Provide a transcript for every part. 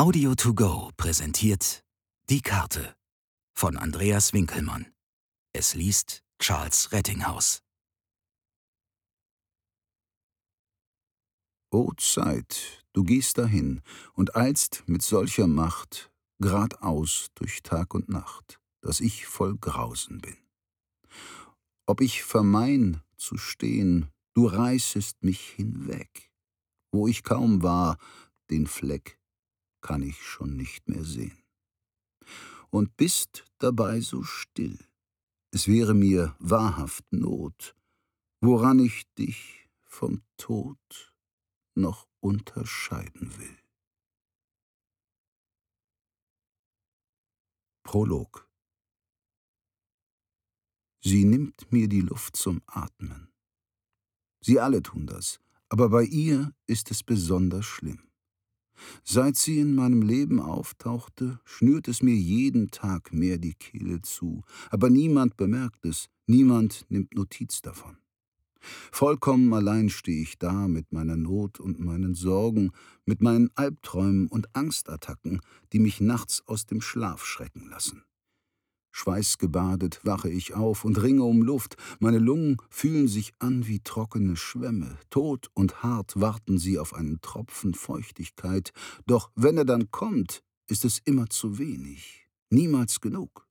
Audio to go präsentiert Die Karte von Andreas Winkelmann. Es liest Charles Rettinghaus. O Zeit, du gehst dahin und eilst mit solcher Macht gradaus durch Tag und Nacht, dass ich voll Grausen bin. Ob ich vermein zu stehen, du reißest mich hinweg. Wo ich kaum war, den Fleck kann ich schon nicht mehr sehen. Und bist dabei so still, es wäre mir wahrhaft Not, woran ich dich vom Tod noch unterscheiden will. Prolog. Sie nimmt mir die Luft zum Atmen. Sie alle tun das, aber bei ihr ist es besonders schlimm. Seit sie in meinem Leben auftauchte, schnürt es mir jeden Tag mehr die Kehle zu, aber niemand bemerkt es, niemand nimmt Notiz davon. Vollkommen allein stehe ich da mit meiner Not und meinen Sorgen, mit meinen Albträumen und Angstattacken, die mich nachts aus dem Schlaf schrecken lassen. Schweißgebadet wache ich auf und ringe um Luft, meine Lungen fühlen sich an wie trockene Schwämme, tot und hart warten sie auf einen Tropfen Feuchtigkeit, doch wenn er dann kommt, ist es immer zu wenig, niemals genug.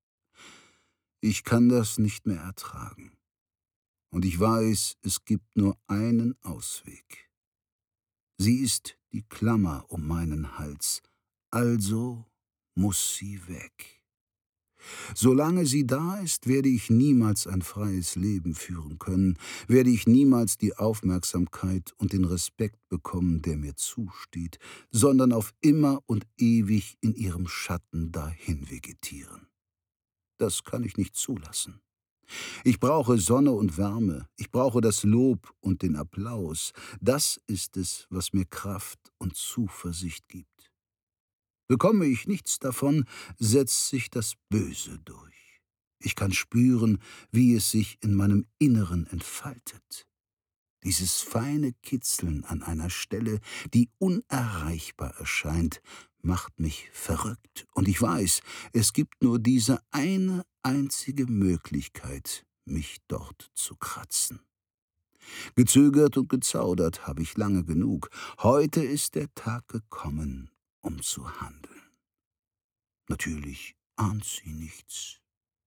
Ich kann das nicht mehr ertragen. Und ich weiß, es gibt nur einen Ausweg. Sie ist die Klammer um meinen Hals, also muss sie weg. Solange sie da ist, werde ich niemals ein freies Leben führen können, werde ich niemals die Aufmerksamkeit und den Respekt bekommen, der mir zusteht, sondern auf immer und ewig in ihrem Schatten dahin vegetieren. Das kann ich nicht zulassen. Ich brauche Sonne und Wärme, ich brauche das Lob und den Applaus. Das ist es, was mir Kraft und Zuversicht gibt. Bekomme ich nichts davon, setzt sich das Böse durch. Ich kann spüren, wie es sich in meinem Inneren entfaltet. Dieses feine Kitzeln an einer Stelle, die unerreichbar erscheint, macht mich verrückt. Und ich weiß, es gibt nur diese eine einzige Möglichkeit, mich dort zu kratzen. Gezögert und gezaudert habe ich lange genug. Heute ist der Tag gekommen, um zu handeln. Natürlich ahnt sie nichts.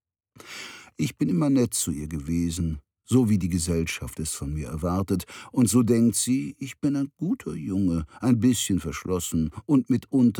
Ich bin immer nett zu ihr gewesen, so wie die Gesellschaft es von mir erwartet, und so denkt sie, ich bin ein guter Junge, ein bisschen verschlossen und mitunter